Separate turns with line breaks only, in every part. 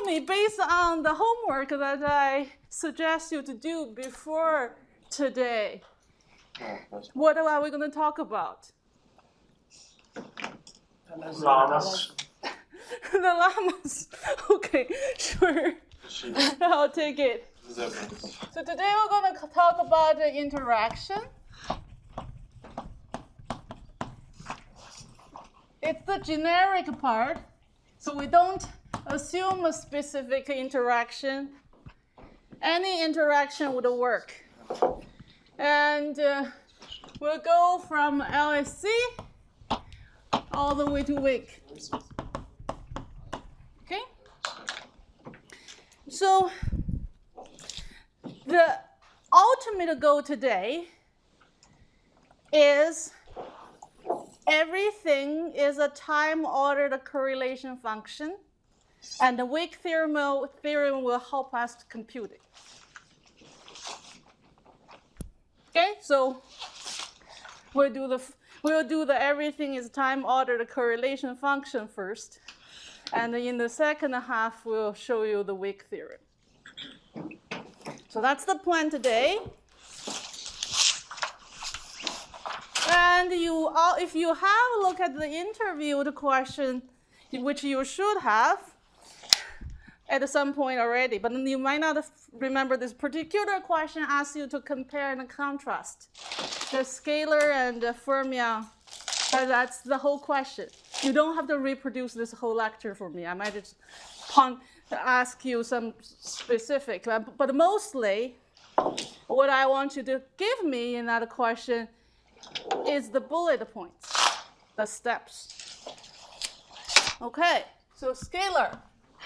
tell me, based on the homework that I suggest you to do before today, what are we going to talk about?
Llamas.
The llamas. Okay, sure. I'll take it. So today we're going to talk about the interaction. It's the generic part, so we don't assume a specific interaction. Any interaction would work. And we'll go from LSC all the way to WIC. Okay? So the ultimate goal today is everything is a time-ordered correlation function, and the WIC theorem will help us to compute it. Okay, so we'll do the everything is time-ordered correlation function first, and in the second half we'll show you the WIC theorem. So that's the plan today. And if you have a look at the interviewed question, which you should have at some point already, but you might not remember this particular question asks you to compare and contrast the scalar and the fermion. That's the whole question. You don't have to reproduce this whole lecture for me. I might just ask you some specific, but mostly what I want you to give me in that question is the bullet points, the steps. Okay, so scalar.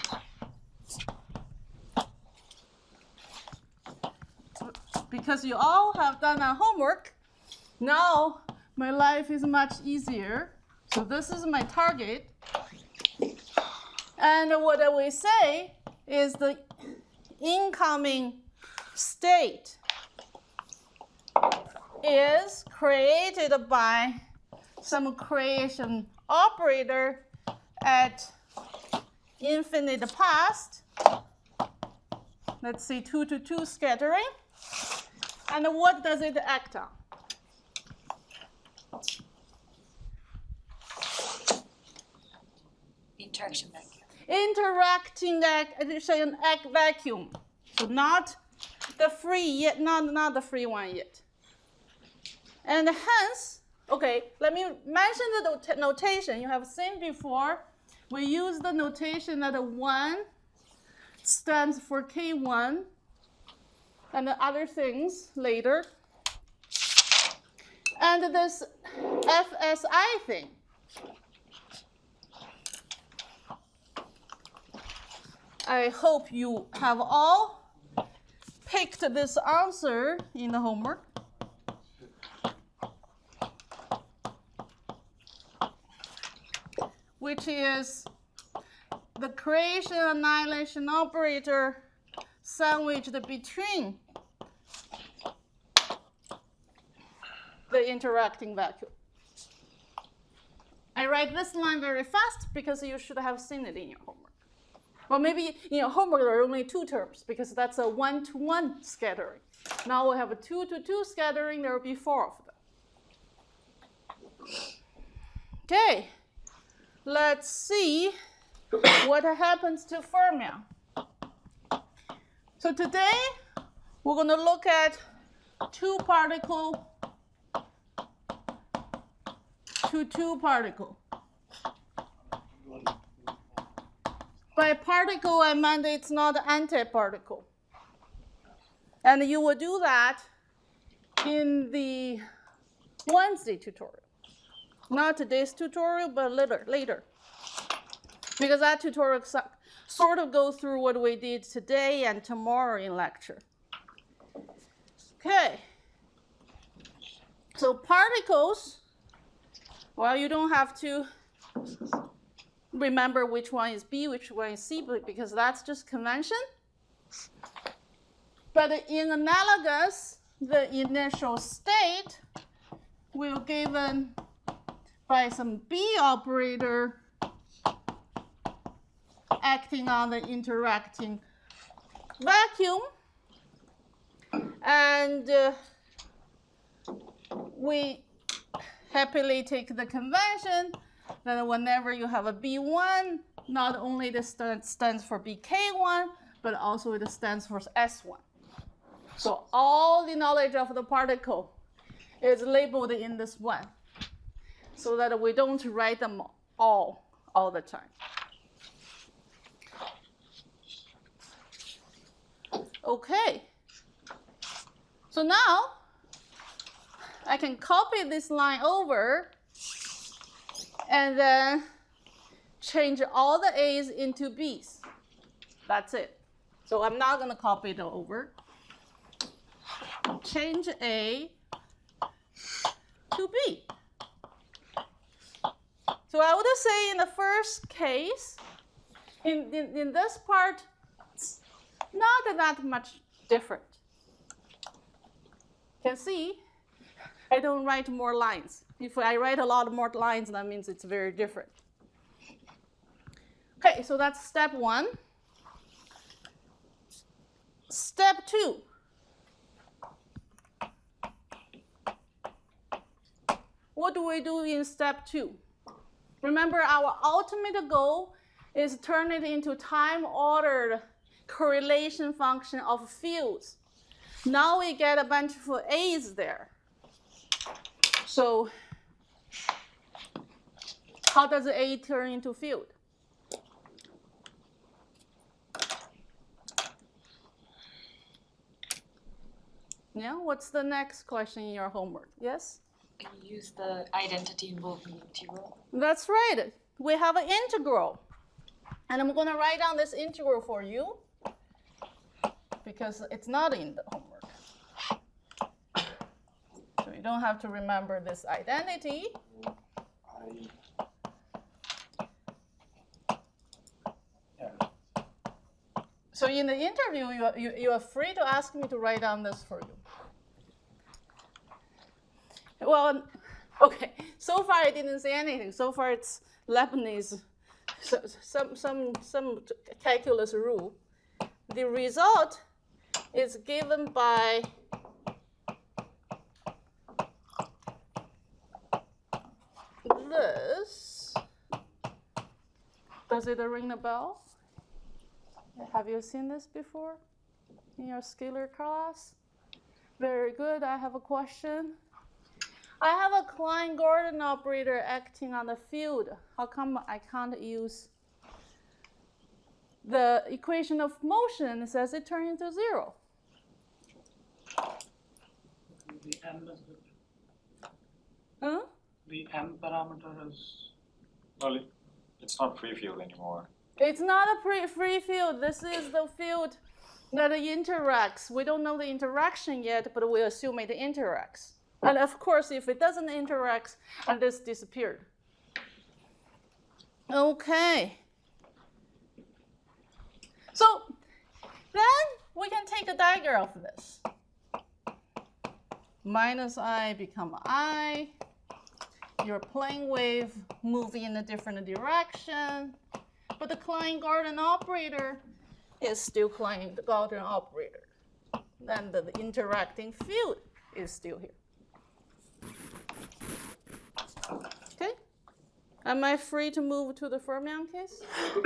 Because you all have done our homework, now my life is much easier. So this is my target. And what we say is the incoming state is created by some creation operator at infinite past. Let's see, 2 to 2 scattering. And what does it act on?
Interaction vacuum.
Interacting vacuum. So not the free yet, not the free one yet. And hence, okay, let me mention the notation you have seen before. We use the notation that 1 stands for K1 and the other things later. And this FSI thing. I hope you have all picked this answer in the homework. Which is the creation annihilation operator sandwiched between the interacting vacuum. I write this line very fast because you should have seen it in your homework. Well, maybe in your homework there are only 2 terms because that's a 1-to-1 scattering. Now we have a 2-to-2 scattering, there will be 4 of them. Okay, let's see what happens to fermion. So today we're going to look at 2-particle to 2-particle. By particle, I meant it's not antiparticle. And you will do that in the Wednesday tutorial. Not today's tutorial, but later. Because that tutorial sort of goes through what we did today and tomorrow in lecture. Okay. So particles, well, you don't have to remember which one is B, which one is C, because that's just convention. But in analogous, the initial state will be given by some B operator acting on the interacting vacuum. And we happily take the convention that whenever you have a B1, not only this stands for BK1, but also it stands for S1. So all the knowledge of the particle is labeled in this one, so that we don't write them all the time. Okay. So now I can copy this line over and then change all the A's into B's. That's it. So I'm not going to copy it over. Change A to B. So I would say in the first case, in this part, it's not that much different. You can see I don't write more lines. If I write a lot more lines, that means it's very different. Okay, so that's step 1. Step 2. What do we do in step 2? Remember, our ultimate goal is turn it into time-ordered correlation function of fields. Now we get a bunch of A's there. So how does A turn into field? Yeah, what's the next question in your homework? Yes?
Can you use the identity involving the integral?
That's right. We have an integral. And I'm going to write down this integral for you because it's not in the homework. So you don't have to remember this identity. So in the interview, you are free to ask me to write down this for you. Well, okay. So far I didn't say anything. So far it's Leibniz, some calculus rule. The result is given by this. Does it ring a bell? Have you seen this before in your scalar class? Very good. I have a question. I have a Klein-Gordon operator acting on the field. How come I can't use the equation of motion? It says it turns into 0.
The m is different.
Huh?
The m parameter is.
Well, it's not free field anymore.
It's not a free field. This is the field that interacts. We don't know the interaction yet, but we assume it interacts. And of course, if it doesn't interact, and this disappeared. Okay. So then we can take a diagram of this. Minus I become I. Your plane wave move in a different direction. But the Klein-Gordon operator is still Klein-Gordon operator. Then the interacting field is still here. Okay? Am I free to move to the fermion case?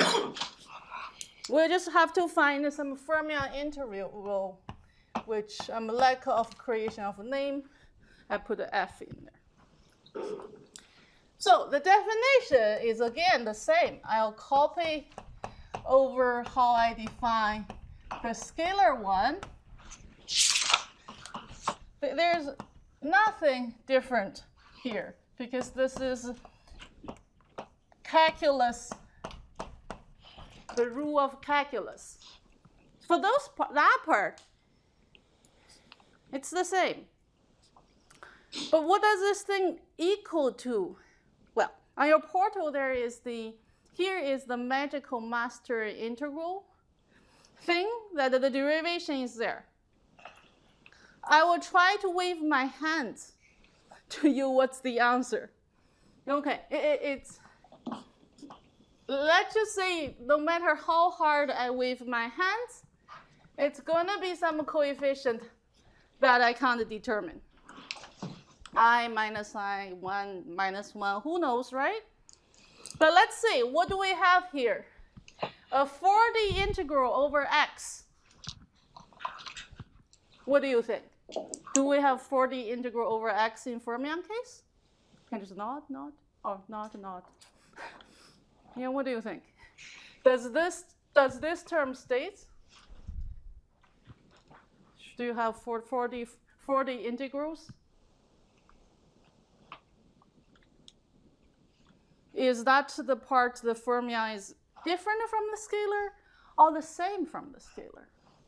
We'll just have to find some fermion integral, which lack of creation of a name. I put an F in there. So the definition is again the same. I'll copy over how I define the scalar one. There's nothing different here because this is calculus, the rule of calculus. For that part, it's the same. But what does this thing equal to? Well, on your portal here is the magical master integral thing that the derivation is there. I will try to wave my hands to you what's the answer. Okay, let's just say no matter how hard I wave my hands, it's going to be some coefficient that I can't determine. I minus I, 1 minus 1, who knows, right? But let's see, what do we have here? A 4D integral over x. What do you think? Do we have 4D integral over x in fermion case? Can you just nod? Or not? Yeah, what do you think? Does this term state? Do you have 4D integrals? Is that the part the fermion is different from the scalar or the same from the scalar?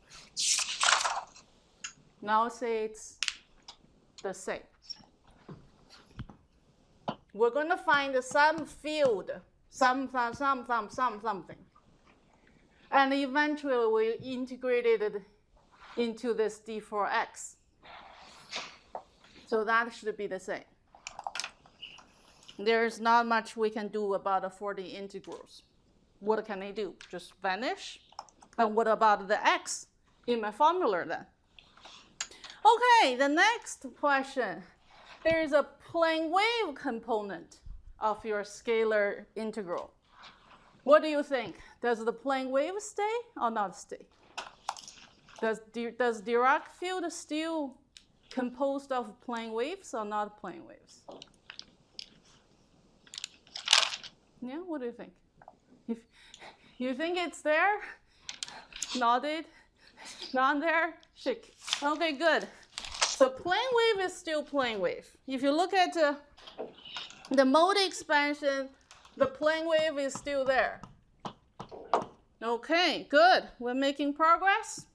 Now say it's the same. We're going to find some field, something. And eventually we integrated it into this d4x. So that should be the same. There's not much we can do about the 4D integrals. What can they do? Just vanish? And what about the x in my formula then? Okay, the next question. There is a plane wave component of your scalar integral. What do you think? Does the plane wave stay or not stay? Does Dirac field still composed of plane waves or not plane waves? Yeah, what do you think? If you think it's there, nodded, not there, shake. Okay, good. So plane wave is still plane wave. If you look at the mode expansion, the plane wave is still there. Okay, good. We're making progress.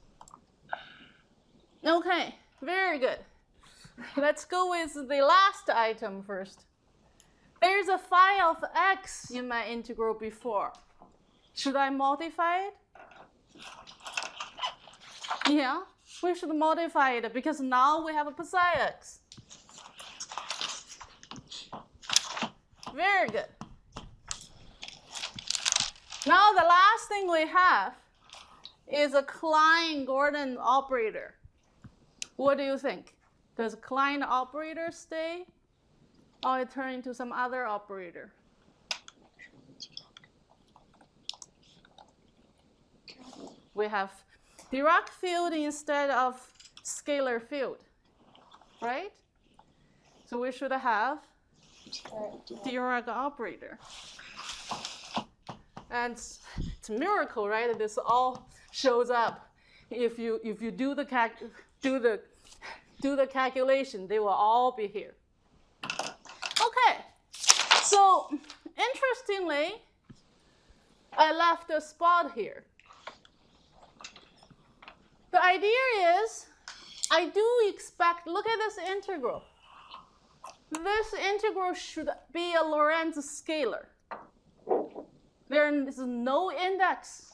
Okay, very good. Let's go with the last item first. There's a phi of x in my integral before. Should I modify it? Yeah, we should modify it because now we have a psi x. Very good. Now the last thing we have is a Klein-Gordon operator. What do you think? Does Klein operator stay or it turn into some other operator? We have Dirac field instead of scalar field, right? So we should have Dirac operator. And it's a miracle, right? This all shows up. If you do the calculation, they will all be here. Okay. So interestingly, I left a spot here. The idea is, I do expect, look at this integral. This integral should be a Lorentz scalar. There is no index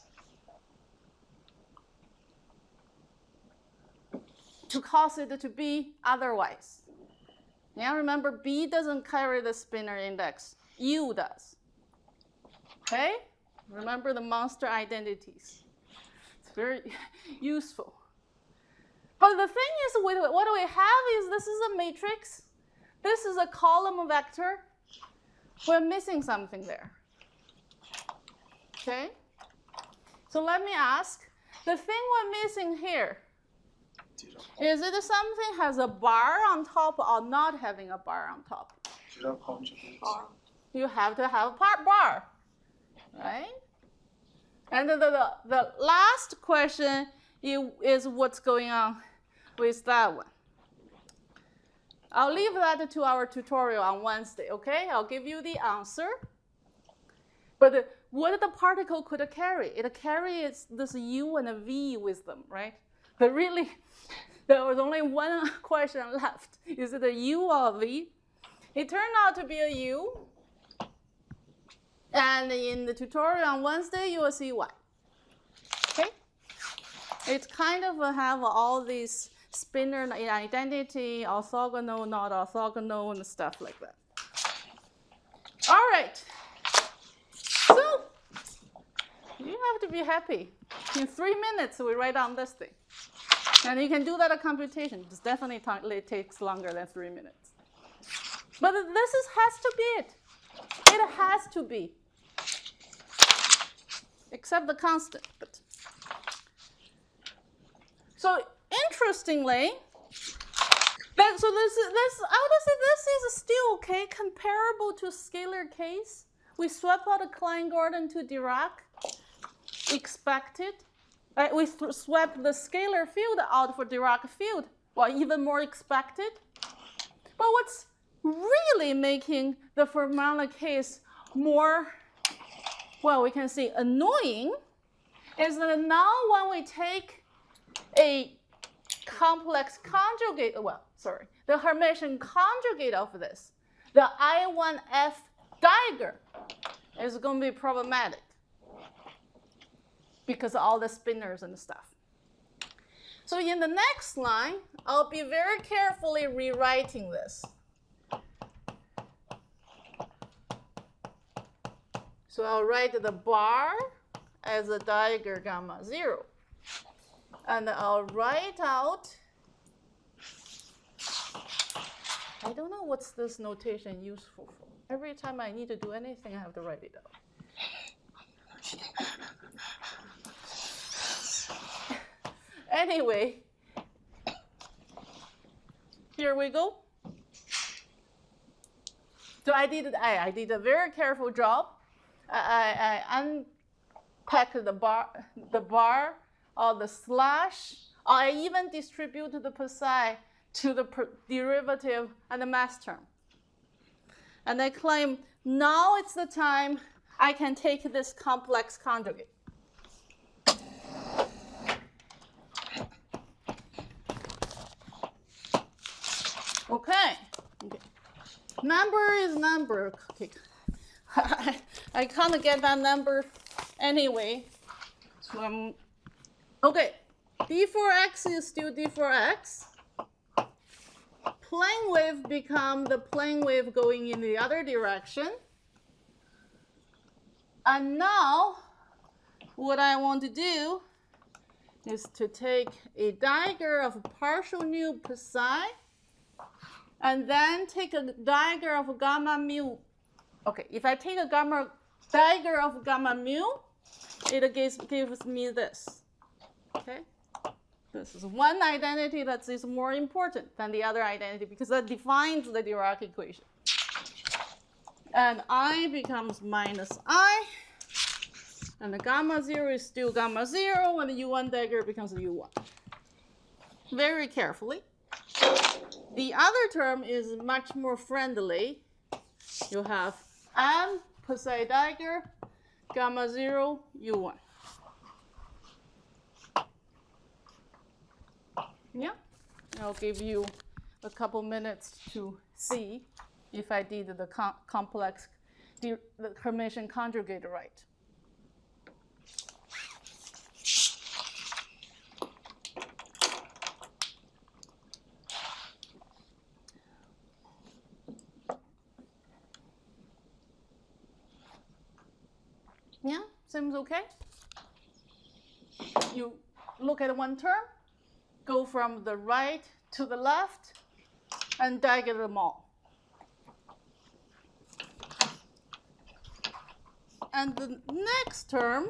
to cause it to be otherwise. Now remember, B doesn't carry the spinor index. U does. Okay? Remember the monster identities. It's very useful. But the thing is, what do we have is this is a matrix. This is a column vector. We're missing something there. Okay? So let me ask, the thing we're missing here, is it something has a bar on top or not having a bar on top? You have to have a bar, right? And the last question is what's going on with that one. I'll leave that to our tutorial on Wednesday, okay? I'll give you the answer. But what the particle could carry? It carries this U and a V with them, right? But really, there was only one question left. Is it a U or a V? It turned out to be a U. And in the tutorial on Wednesday, you will see why. Okay? It kind of have all these spinor identity, orthogonal, not orthogonal, and stuff like that. All right. So be happy. In 3 minutes, we write down this thing. And you can do that at computation. It definitely takes longer than 3 minutes. But this has to be it. It has to be. Except the constant. But. So interestingly, so I would say this is still okay, comparable to scalar case. We swap out a Klein-Gordon to Dirac, expected. We swap the scalar field out for Dirac field, well, even more expected. But what's really making the Fermat case more, well, we can say annoying, is that now when we take a complex conjugate, the Hermitian conjugate of this, the I1F Dagger is going to be problematic because of all the spinners and stuff. So in the next line, I'll be very carefully rewriting this. So I'll write the bar as a Dagger gamma 0. And I'll write out, I don't know what's this notation useful for. Every time I need to do anything, I have to write it out. Anyway, here we go. So I did a very careful job. I unpacked the bar, or the slash. I even distributed the psi to the derivative and the mass term. And I claim now it's the time I can take this complex conjugate. Okay. Number is number. Okay. I can't get that number anyway. So okay, d4x is still d4x. Plane wave become the plane wave going in the other direction. And now, what I want to do is to take a Dagger of partial nu psi, and then take a Dagger of gamma mu. Okay, if I take a Dagger of gamma mu, it gives me this. Okay, this is one identity that is more important than the other identity because that defines the Dirac equation. And I becomes minus I, and the gamma 0 is still gamma 0, and the U1 Dagger becomes U1. Very carefully. The other term is much more friendly. You have M psi Dagger, gamma 0, U1. Yeah, I'll give you a couple minutes to see if I did the complex, the Hermitian conjugate right. Yeah, seems okay. You look at one term, go from the right to the left, and Dagger them all. And the next term,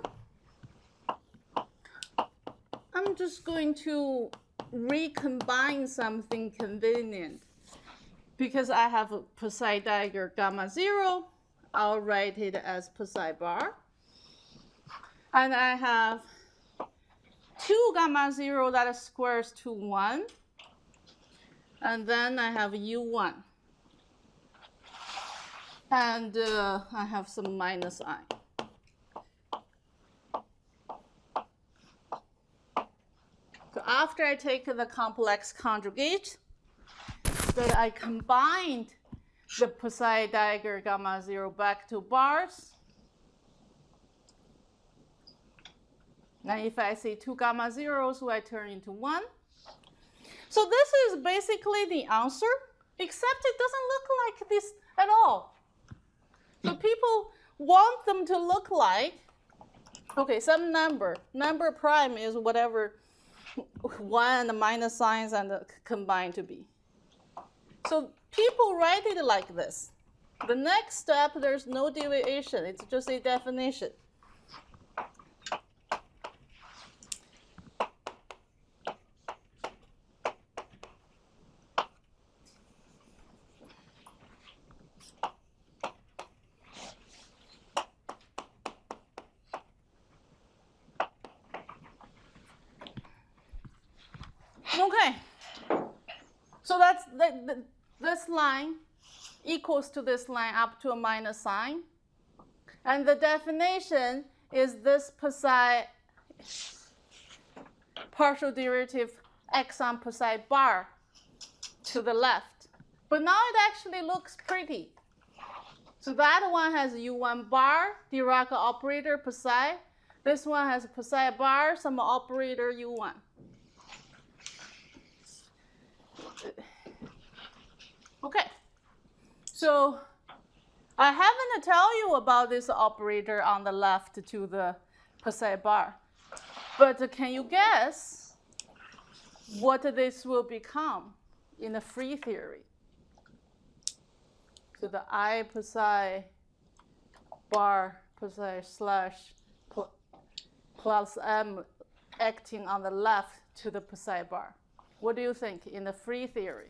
I'm just going to recombine something convenient. Because I have a psi Dagger gamma 0, I'll write it as psi bar. And I have 2 gamma 0 that squares to 1. And then I have U1. And I have some minus I. So after I take the complex conjugate, that I combined the psi Dagger gamma 0 back to bars. Now if I say 2 gamma 0s, so I turn into 1. So this is basically the answer, except it doesn't look like this at all. So people want them to look like Okay, some number. Number prime is whatever 1 and the minus signs and combined to be. So people write it like this. The next step, there's no deviation. It's just a definition. Okay, so that's this line equals to this line up to a minus sign. And the definition is this psi partial derivative x on psi bar to the left. But now it actually looks pretty. So that one has u1 bar, Dirac operator psi. This one has psi bar, some operator u1. Okay, so I haven't tell you about this operator on the left to the psi bar, but can you guess what this will become in the free theory? So the I psi bar psi slash plus m acting on the left to the psi bar. What do you think in the free theory?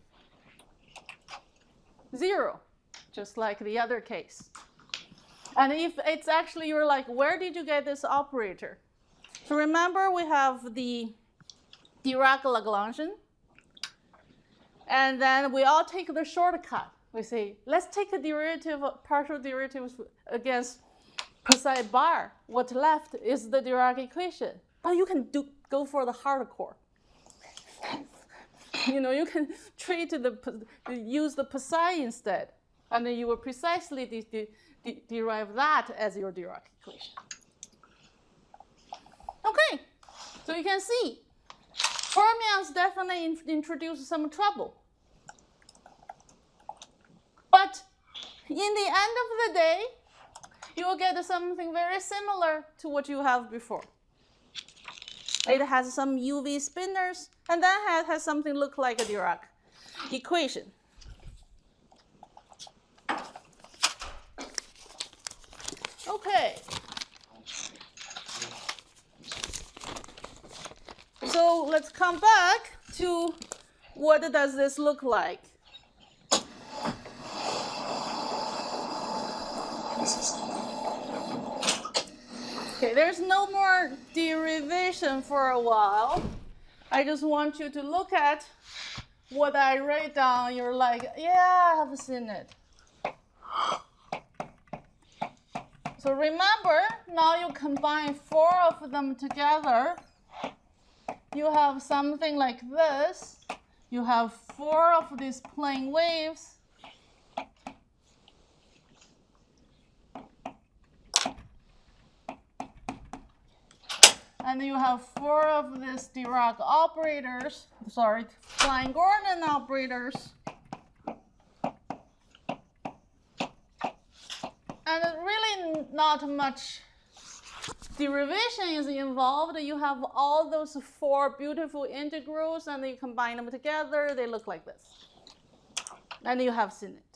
0, just like the other case. And if it's actually, you're like, where did you get this operator? So remember, we have the Dirac Lagrangian. And then we all take the shortcut. We say, let's take a derivative, partial derivatives against psi bar. What's left is the Dirac equation. But you can go for the hardcore. You know, you can use the psi instead, and then you will precisely derive that as your Dirac equation. Okay, so you can see fermions definitely introduce some trouble. But in the end of the day, you will get something very similar to what you have before. It has some UV spinors, and then has something look like a Dirac equation. Okay. So let's come back to what does this look like. Okay, there's no more derivation for a while. I just want you to look at what I write down. You're like, yeah, I have seen it. So remember, now you combine 4 of them together. You have something like this. You have 4 of these plane waves. And you have 4 of these Dirac operators, sorry, Klein-Gordon operators. And really not much derivation is involved. You have all those 4 beautiful integrals, and you combine them together, they look like this. And you have seen it.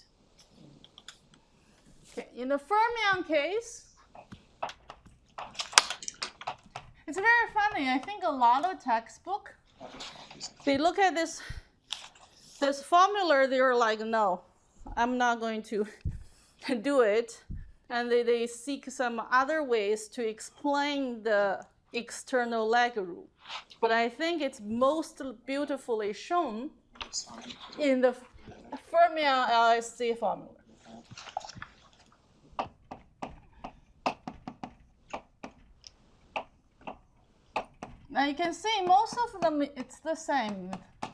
Okay, in the fermion case, it's very funny. I think a lot of textbook, they look at this formula, they're like, no, I'm not going to do it. And they seek some other ways to explain the external lag rule. But I think it's most beautifully shown in the fermion LSC formula. Now you can see most of them, it's the same.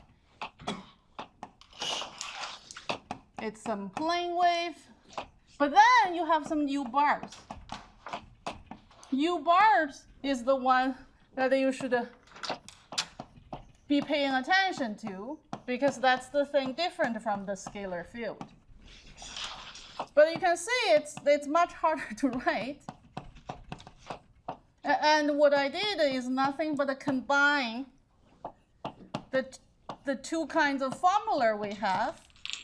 It's some plane wave, but then you have some U bars. U bars is the one that you should be paying attention to, because that's the thing different from the scalar field. But you can see it's much harder to write. And what I did is nothing but combine the two kinds of formula we have.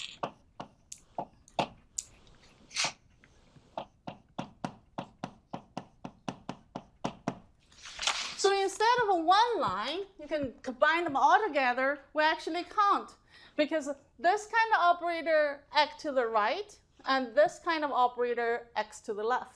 So instead of a one line, you can combine them all together. We actually can't, because this kind of operator acts to the right, and this kind of operator acts to the left.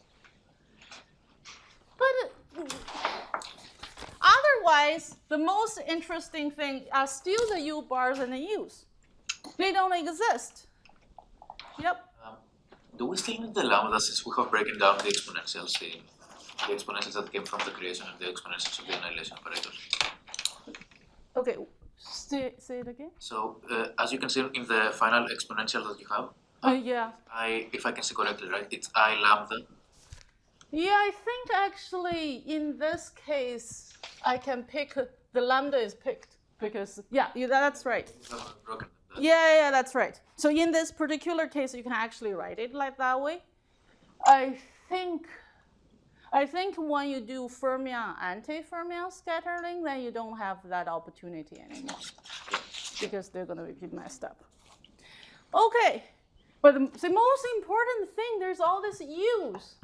But otherwise, the most interesting thing are still the U bars and the U's. They don't exist. Yep.
Do we still need the lambda since we have broken down the exponentials, the exponentials that came from the creation and the exponentials of the annihilation operators?
Okay, say it again.
So as you can see in the final exponential that you have,
Yeah.
if I can see correctly, right, it's I lambda.
Yeah, I think actually in this case, I can pick, the lambda is picked because, yeah, that's right.
You have broken that.
Yeah, that's right. So in this particular case, you can actually write it like that way. I think when you do fermion anti-fermion scattering, then you don't have that opportunity anymore because they're going to be messed up. Okay, but the most important thing, there's all these U's.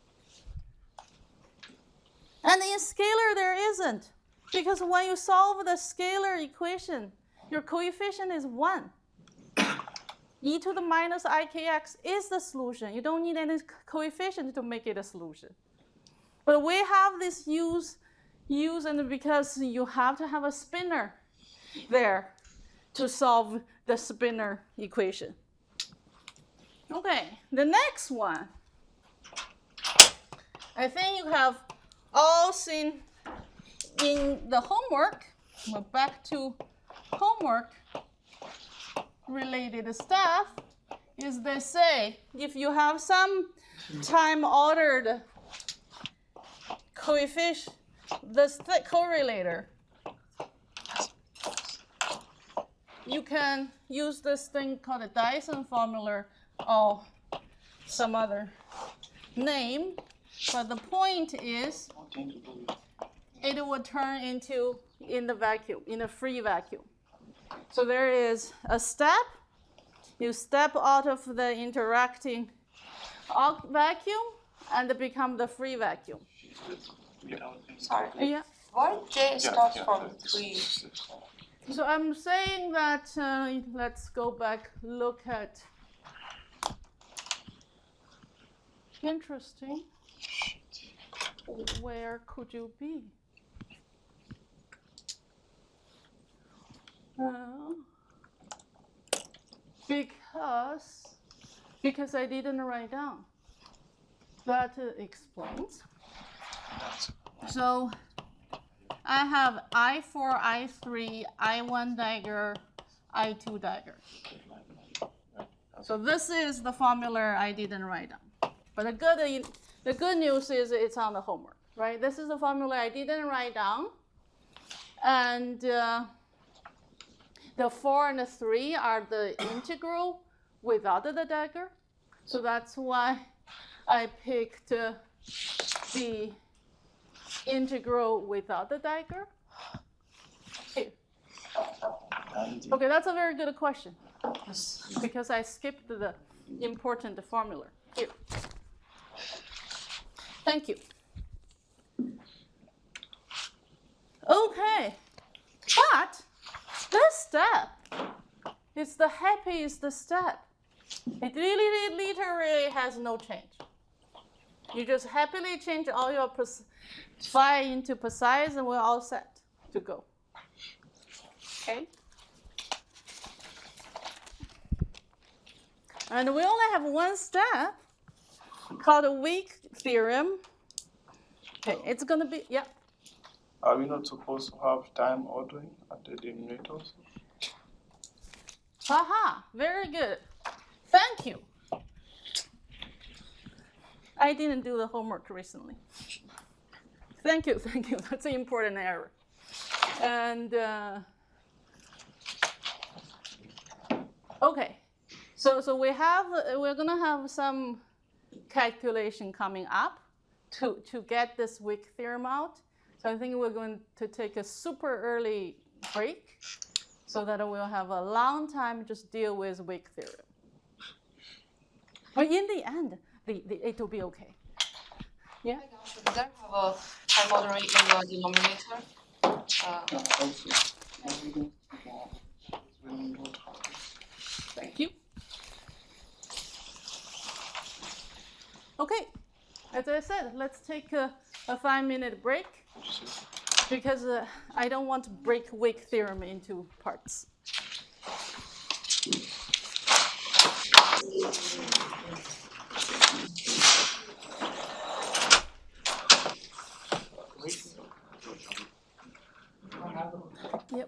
And in scalar, there isn't. Because when you solve the scalar equation, your coefficient is 1. E to the minus ikx is the solution. You don't need any coefficient to make it a solution. But we have this U's, and because you have to have a spinner there to solve the spinner equation. Okay, the next one. I think you have all seen in the homework. We're back to homework related stuff. Is they say if you have some time-ordered coefficient, this correlator, you can use this thing called a Dyson formula or some other name. But the point is, it will turn into in the vacuum, in a free vacuum. So there is a step. You step out of the interacting vacuum and become the free vacuum.
Sorry.
Yeah.
Why J starts from 3?
So I'm saying that, let's go back, look at, interesting, where could you be? Because I didn't write down. That explains. So I have I4, I3, I1 dagger, I2 dagger. So this is the formula I didn't write down. But the good news is it's on the homework, right? This is the formula I didn't write down. And the 4 and the 3 are the integral without the dagger. So that's why I picked the integral without the dagger. Here. Okay, that's a very good question. Because I skipped the important formula. Here. Thank you. Okay, but this step is the happiest step. It really literally has no change. You just happily change all your phi into psi, and we're all set to go. Okay? And we only have one step called a weak theorem. Okay, it's going to be, yeah.
Are we not supposed to have time ordering at the denominators?
Haha, very good. Thank you. I didn't do the homework recently. Thank you. That's an important error. And, okay. So we're gonna have some calculation coming up. to get this weak theorem out. So I think we're going to take a super early break so that we'll have a long time just deal with weak theorem. But in the end, it will be okay. Yeah?
Does that have a time order in the denominator?
Thank you. Okay, as I said, let's take a 5-minute break because I don't want to break weak theorem into parts. Yep.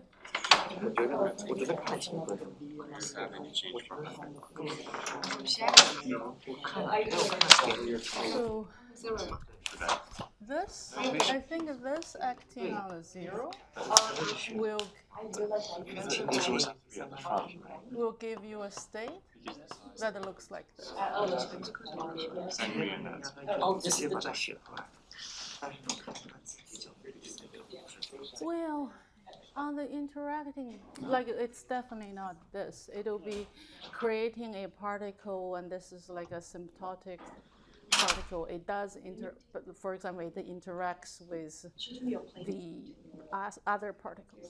So this, I think this acting on a 0 will give you a state that looks like this. Well, on the interacting, like it's definitely not this. It'll be creating a particle, and this is like a symptotic particle. It does but for example, it interacts with the other particles.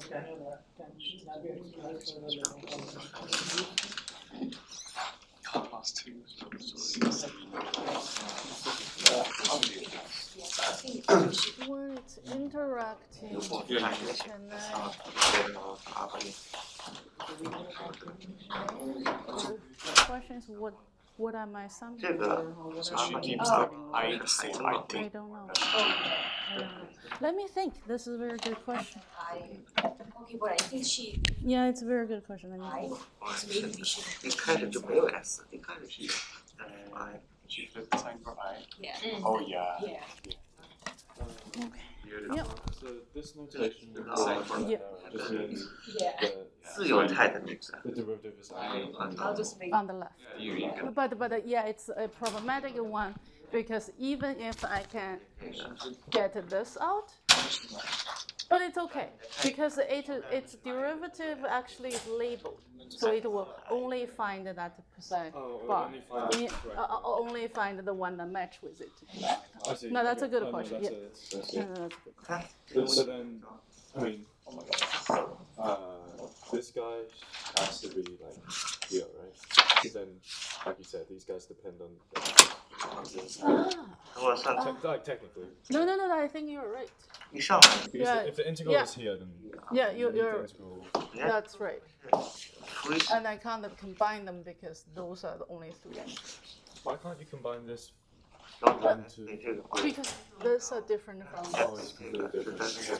When it's interacting, and then the question is what are my assumptions?
So she keeps the I the same, I
I
think.
don't know. Let me think. This is a very good question.
Okay, but I think she
Yeah, it's a very good question. Let me think.
so maybe we should
一开始就没有 S， 一开始是 I。
She flipped the sign for I.
yeah.
Oh yeah.
Yeah.
Okay. Yep.
So this notation
Yeah.
just means
Yeah.
the
自由态的女生，
the derivative is I.
I'll just make
On the left. But yeah, it's a problematic one because even if I can get this out, but it's okay because its derivative actually is labeled, so it will only find that percent bar. Only find the one that match with it.
I see.
No, that's a good
Oh, no,
question.
that's
Yeah.
that's
No,
good.
no, that's a good question.
But so then, I mean, this guy has to be like here, right? Because then, like you said, these guys depend on
我上
like technically.
No, I think you're right.
一上来
Because
Yeah.
if the integral
Yeah.
is here, then
Yeah,
you need the
you're.
integral.
That's right.
除以
And I can't combine them because those are the only 3 answers.
Why can't you combine this
然后
one to?
你这个
Because those are different from
Oh,
this.
it's completely different.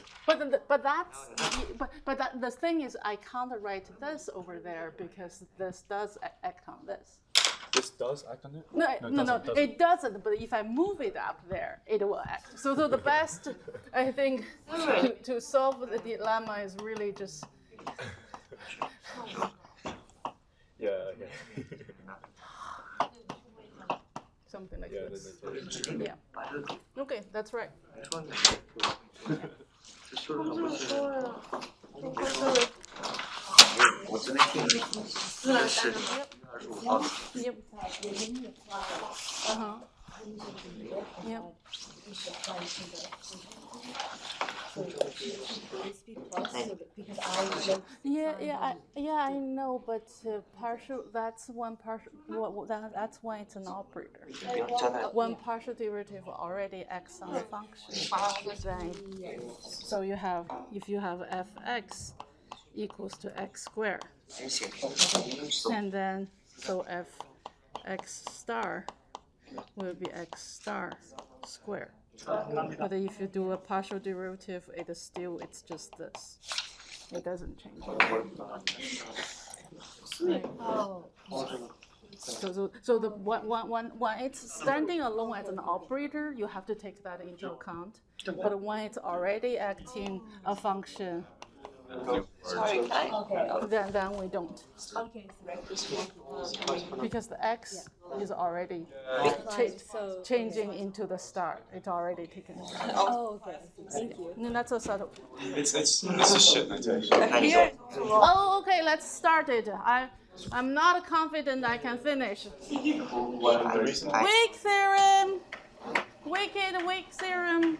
But the thing is, I can't write this over there because this does act on this.
This does act on it?
No,
doesn't.
it doesn't. But if I move it up there, it will act. So the best, I think, to solve the dilemma is really just
Yeah, okay.
something like
Yeah,
this.
the notation.
Yeah. Okay, that's right.
说你说的不是，我昨天听的是25号的
Yep. Uh-huh. Yep. Yeah, I know, but partial. That's one partial. That's why it's an operator. One partial derivative already acts on the function. Then, so you have if you have f(x) equals to x squared, and then so f(x star) will be x star squared. But if you do a partial derivative, it's just this. It doesn't change. Right. So the when it's standing alone as an operator, you have to take that into account. But when it's already acting a function,
Sorry, can I?
then we don't.
Okay,
Because the x is already changing into the star. It's already taken over.
Oh, okay. Thank you.
And that's a subtle.
It's a shit notation.
Oh, okay, let's start it. I'm not confident I can finish. Weak theorem. Weak theorem.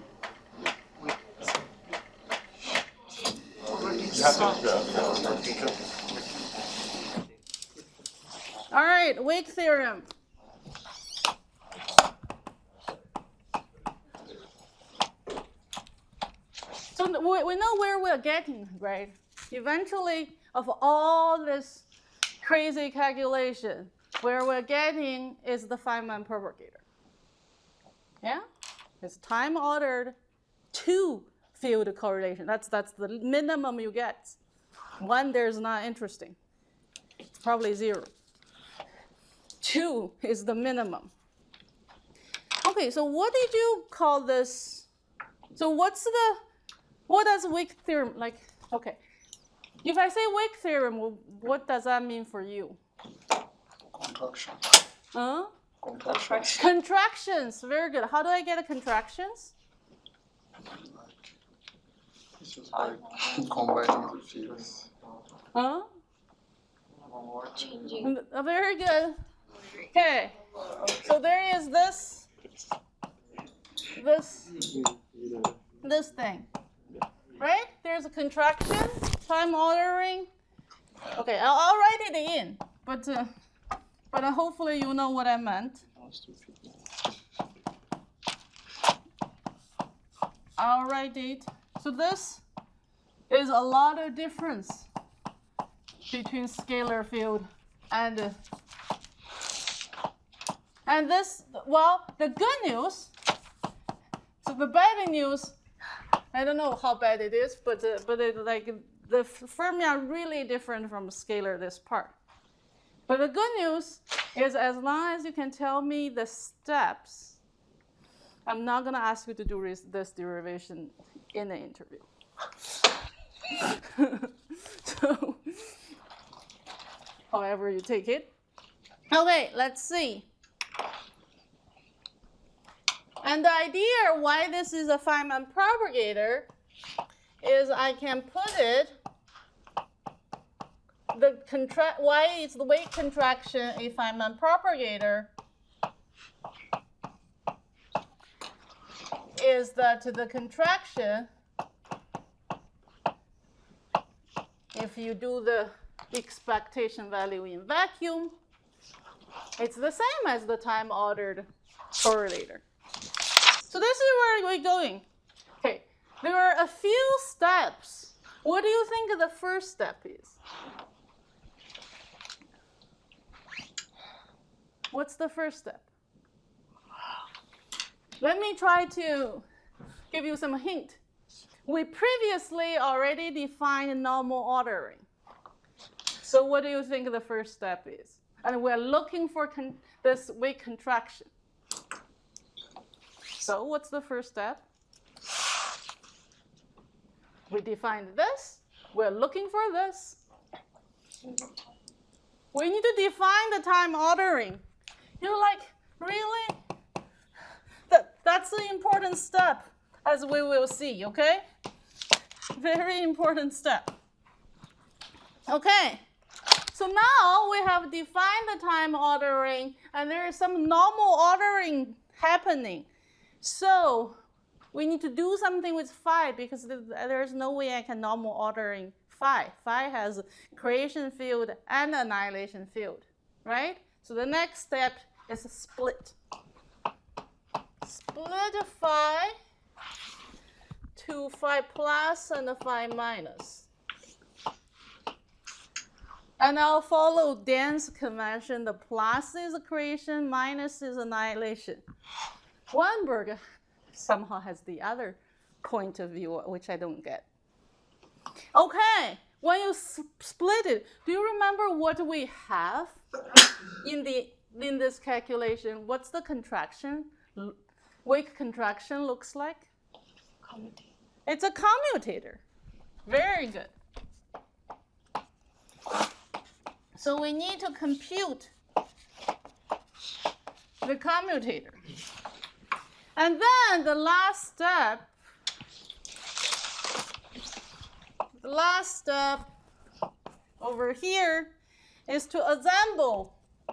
All right, weak theorem. So we know where we're getting, right? Eventually, of all this crazy calculation, where we're getting is the Feynman propagator. Yeah? It's time-ordered 2 field correlation. That's the minimum you get. 1 there's not interesting. It's probably 0. 2 is the minimum. Okay, so what did you call this? So what does weak theorem, like, okay. If I say weak theorem, what does that mean for you?
Contraction.
Huh?
Contraction.
Contractions, very good. How do I get contractions?
It's just by combining the fields.
Huh? Very good. Okay, so there is this thing, right? There's a contraction, time ordering. Okay, I'll write it in, but hopefully you know what I meant. I'll write it. So this is a lot of difference between scalar field and this. Well, the good news. So the bad news, I don't know how bad it is, but like the fermi are really different from scalar this part. But the good news is, as long as you can tell me the steps, I'm not gonna ask you to do this derivation in the interview. So, however you take it. Okay, let's see. And the idea why this is a Feynman propagator is I can put it, why is the weight contraction a Feynman propagator is that the contraction, if you do the expectation value in vacuum, it's the same as the time-ordered correlator. So this is where we're going. Okay, there are a few steps. What do you think the first step is? What's the first step? Let me try to give you some hint. We previously already defined normal ordering. So what do you think the first step is? And we're looking for this weight contraction. So what's the first step? We defined this. We're looking for this. We need to define the time ordering. You're like, really? That's the important step, as we will see, okay? Very important step. Okay, so now we have defined the time ordering, and there is some normal ordering happening. So we need to do something with phi, because there's no way I can normal ordering phi. Phi has creation field and annihilation field, right? So the next step is a split. Split phi to phi plus and phi minus. And I'll follow Dan's convention. The plus is creation, minus is annihilation. Weinberg somehow has the other point of view, which I don't get. Okay, when you split it, do you remember what we have in this calculation? What's the contraction? Weight contraction looks like?
Commutator.
It's a commutator. Very good. So we need to compute the commutator. And then the last step over here is to assemble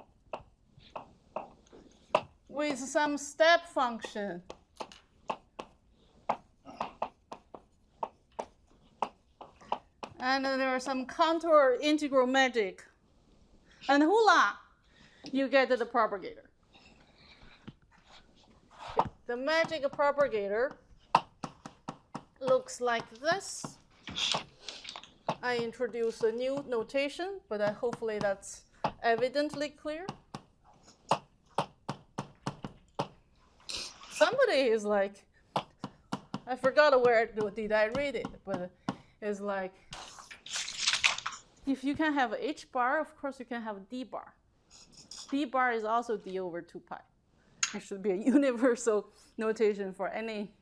with some step function. And then there are some contour integral magic. And hula, you get the propagator. The magic propagator looks like this. I introduce a new notation, but hopefully that's evidently clear. Somebody is like, I forgot where did I read it, but it's like, if you can have H bar, of course you can have D bar. D bar is also D over 2 pi. It should be a universal notation for any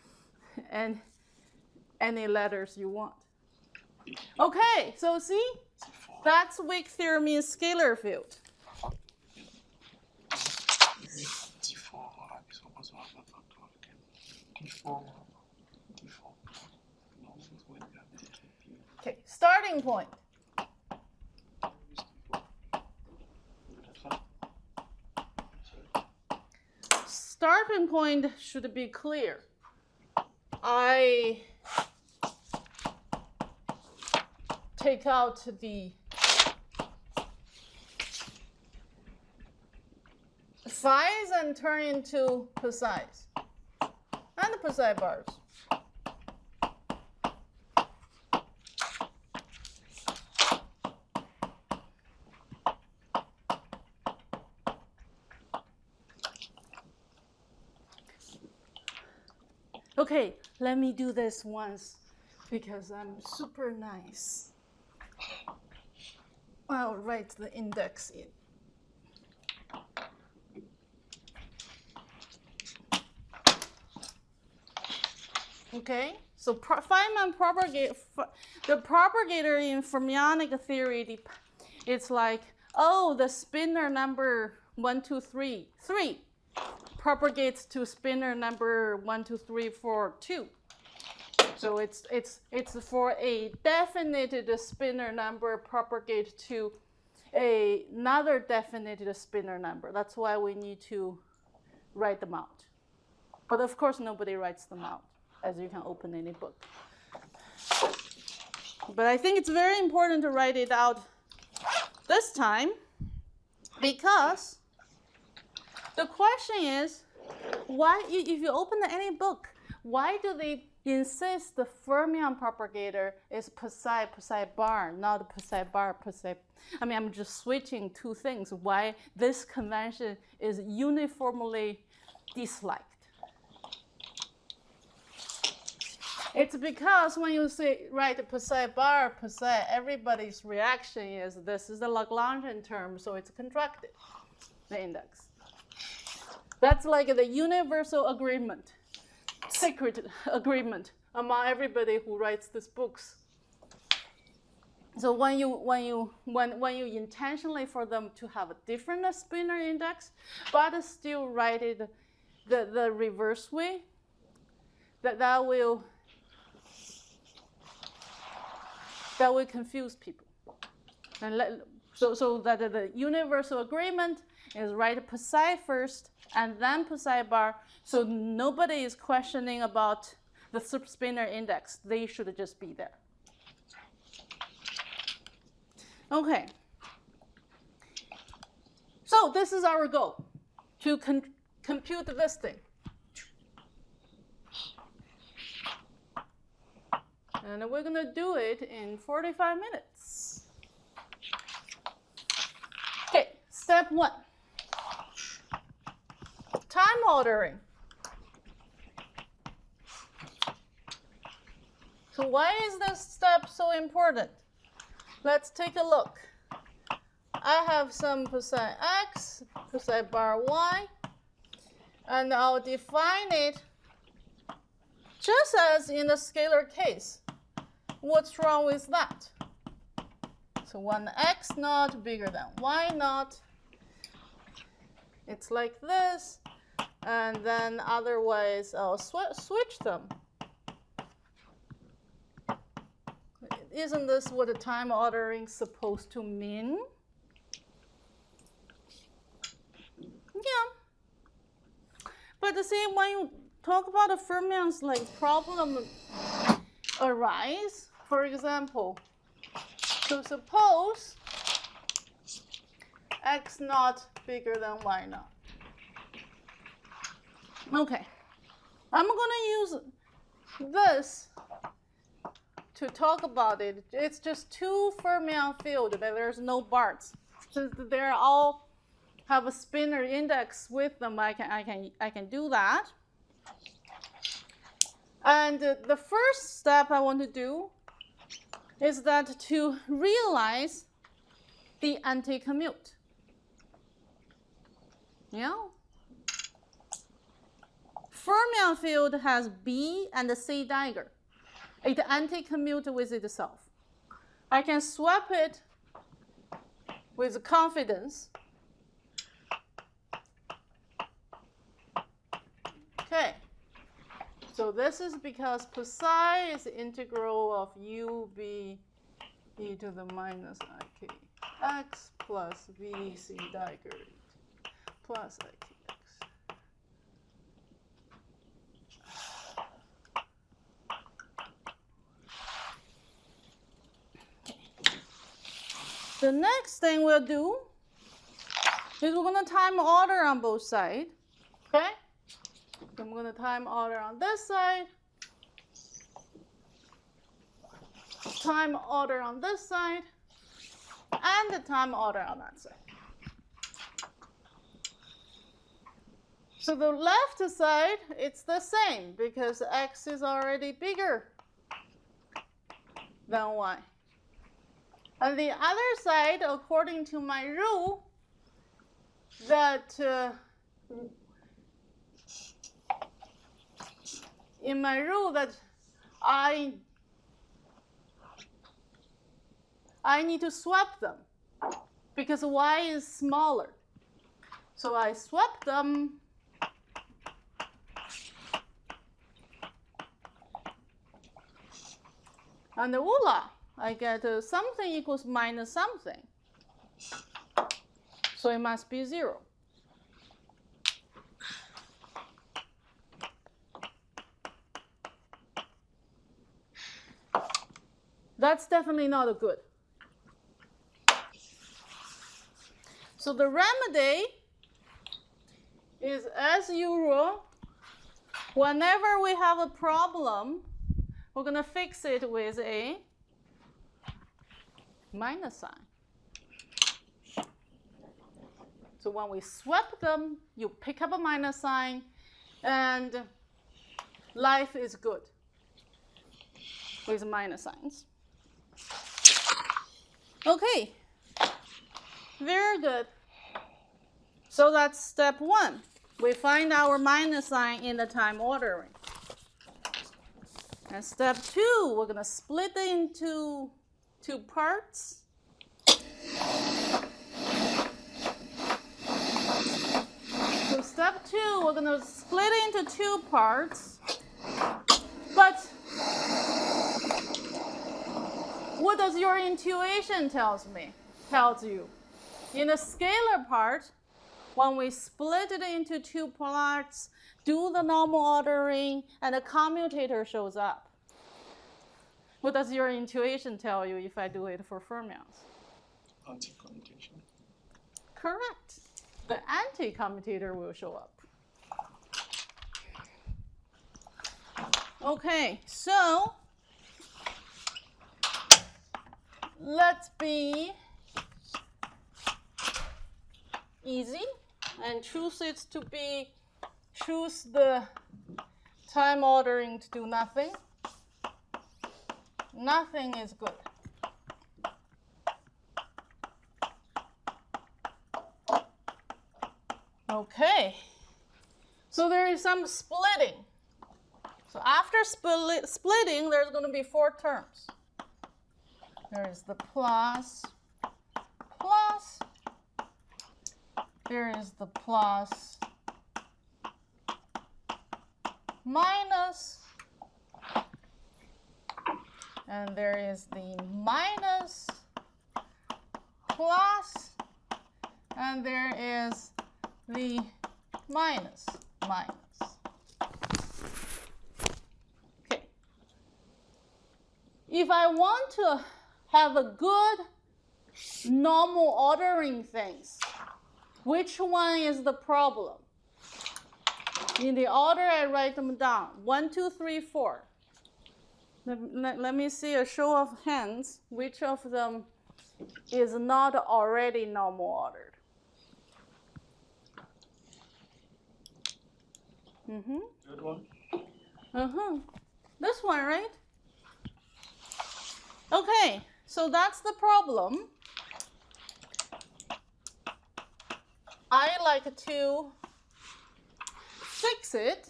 letters you want. Okay, so see, that's weak theorem in scalar field. Okay, starting point. Starting point should be clear. I take out the phi's and turn into psi's and the psi bars. Okay, let me do this once because I'm super nice. I'll write the index in. Okay, so Feynman the propagator in fermionic theory, it's like, oh, the spinor number 1, 2, 3 propagates to spinor number 1, 2, 3, 4, 2. So it's for a definite spinor number propagate to another definite spinor number. That's why we need to write them out. But of course, nobody writes them out, as you can open any book. But I think it's very important to write it out this time, because the question is, why, if you open any book, why do they insist the fermion propagator is psi bar, not psi bar, psi? I mean, I'm just switching two things. Why this convention is uniformly disliked? It's because when you say write psi bar, psi, everybody's reaction is this is a Lagrangian term, so it's contracted, the index. That's like the universal agreement, secret agreement among everybody who writes these books. So when you intentionally for them to have a different spinor index, but still write it the reverse way, that will confuse people. And so that the universal agreement is write psi first and then psi bar, so nobody is questioning about the spinor index. They should just be there. Okay. So this is our goal, to compute this thing. And we're going to do it in 45 minutes. Okay, step 1. Time ordering. So why is this step so important? Let's take a look. I have some psi x, psi bar y, and I'll define it just as in the scalar case. What's wrong with that? So when x naught bigger than y naught, it's like this, and then otherwise I'll switch them. Isn't this what the time ordering is supposed to mean? Yeah. But the same when you talk about the fermions, like problem arise, for example, so suppose x naught bigger than y naught. Okay, I'm gonna use this to talk about it. It's just two fermion fields, but there's no Barts. Since they're all have a spinor index with them, I can do that. And the first step I want to do is that to realize the anti-commute. Yeah. Fermion field has B and C dagger. It anti-commute with itself. I can swap it with confidence. Okay. So this is because psi is the integral of ub e to the minus ik x plus vc dagger plus ikx. The next thing we'll do is we're going to time order on both sides. Okay? I'm going to time order on this side, time order on this side, and the time order on that side. So the left side, it's the same because x is already bigger than y. On the other side, according to my rule, that in my rule that I need to swap them because y is smaller. So I swap them. And voila, I get something equals minus something. So it must be 0. That's definitely not good. So the remedy is, as usual, whenever we have a problem, we're going to fix it with a minus sign. So when we swap them, you pick up a minus sign, and life is good with minus signs. Okay, very good. So that's step 1. We find our minus sign in the time ordering. And step 2, we're going to split it into 2 parts. So step 2, we're going to split it into 2 parts. But what does your intuition tells you? In the scalar part, when we split it into 2 parts, do the normal ordering, and the commutator shows up. What does your intuition tell you if I do it for fermions?
Anti-commutation.
Correct. The anti-commutator will show up. Okay, so let's be easy and choose the time ordering to do nothing. Nothing is good. Okay, so there is some splitting. So after splitting, there's going to be 4 terms. There is the plus, there is the plus, minus, and there is the minus, plus, and there is the minus. Okay. If I want to have a good normal ordering things, which one is the problem? In the order I write them down, 1, 2, 3, 4. Let me see a show of hands. Which of them is not already normal ordered?
Good one.
This one, right? Okay, so that's the problem. I like to fix it.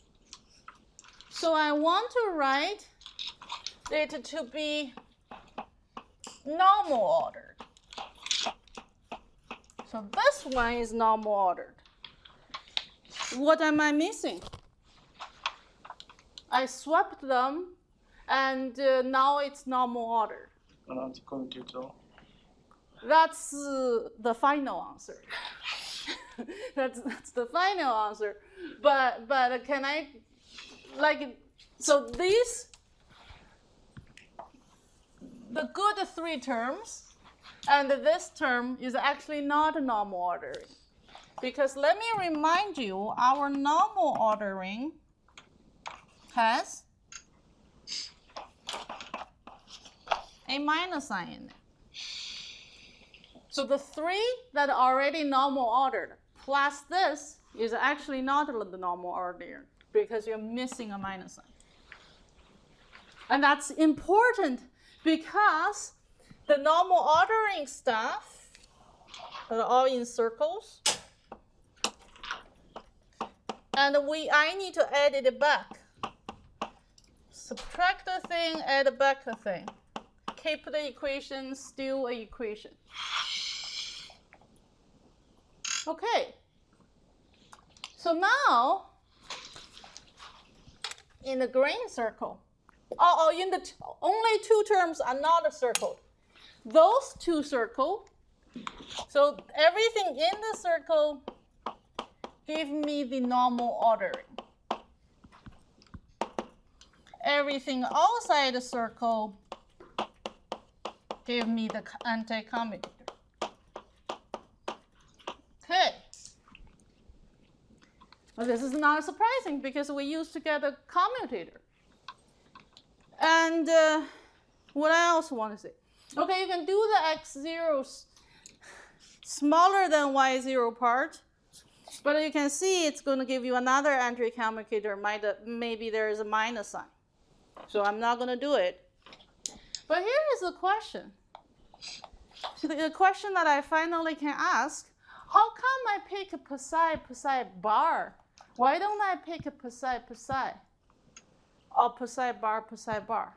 So I want to write it to be normal ordered. So this one is normal ordered. What am I missing? I swapped them, and now it's normal ordered.
An anti-commutator.
That's the final answer. that's the final answer. But can I, like, so these, the good 3 terms, and this term is actually not normal ordering. Because let me remind you, our normal ordering has a minus sign in it. So the 3 that are already normal ordered plus this is actually not the normal order because you're missing a minus sign. And that's important because the normal ordering stuff are all in circles. And I need to add it back. Subtract a thing, add back a thing. Keep the equation still an equation. Okay. So now, in the green circle, only 2 terms are not circled. Those 2 circles, so everything in the circle give me the normal ordering. Everything outside the circle give me the anti-commutator. Okay. Well, this is not surprising because we used to get a commutator. And what I also want to say. Okay, you can do the x0 smaller than y0 part. But you can see it's going to give you another anti-commutator. Maybe there is a minus sign. So I'm not going to do it. But here is the question. So the question that I finally can ask, how come I pick a psi bar? Why don't I pick a psi? Or psi bar?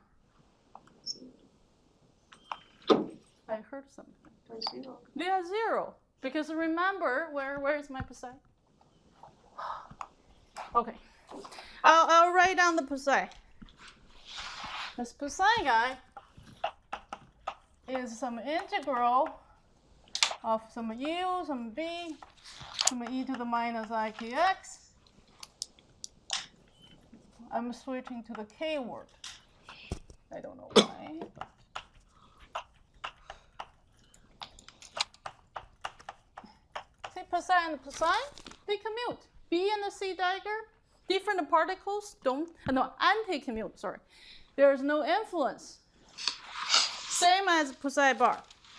I heard something.
They're 0.
They are 0. Because remember, where is my psi? Okay. I'll write down the psi. This psi guy is some integral of some u, some b, some e to the minus ikx. I'm switching to the k word. I don't know why. See, psi and psi, they commute. B and the C dagger, different particles anti-commute, sorry. There's no influence. Same as psi bar.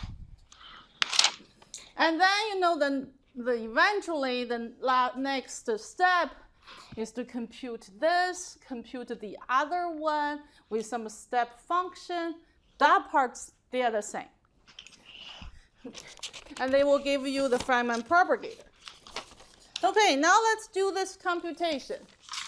And then, eventually, the next step is to compute this, compute the other one with some step function. That parts, they are the same. And they will give you the Feynman propagator. Okay, now let's do this computation.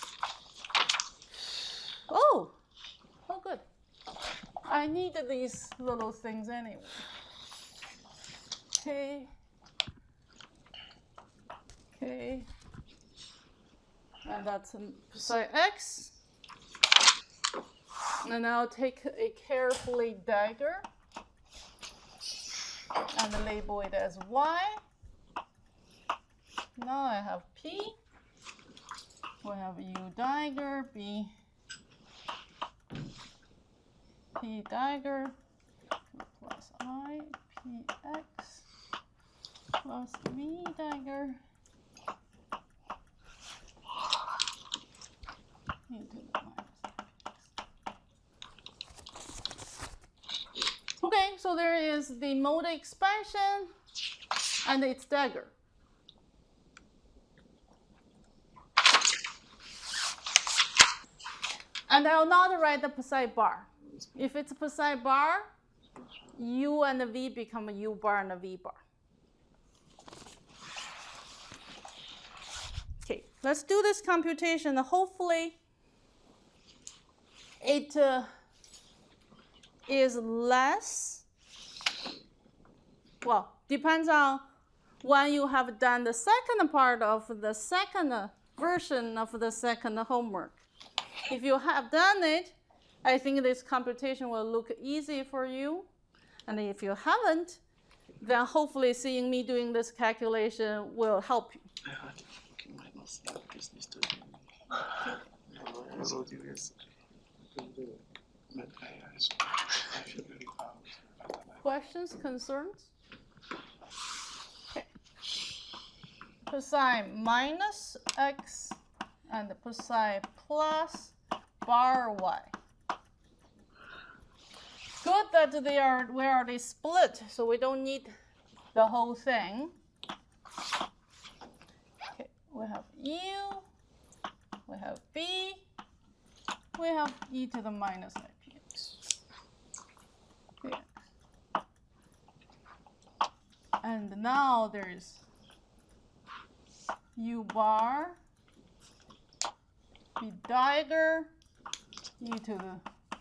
Oh, good. I needed these little things anyway. Okay. Okay. And that's psi x. And I'll take a carefully dagger and label it as y. Now I have p. We have u dagger, b, p dagger plus I, px plus v dagger into the minus. Okay, so there is the mode expansion and its dagger. And I will not write the psi bar. If it's a psi bar, u and v become a u bar and a v bar. Okay, let's do this computation. Hopefully, it is less. Well, depends on when you have done the second part of the second version of the second homework. If you have done it, I think this computation will look easy for you. And if you haven't, then hopefully seeing me doing this calculation will help you. Questions, concerns? Okay. Psi minus x and psi plus bar y. Good that we already split, so we don't need the whole thing. Okay, we have u, we have b, we have e to the minus ipx. Okay. And now there's u bar, b dagger, e to the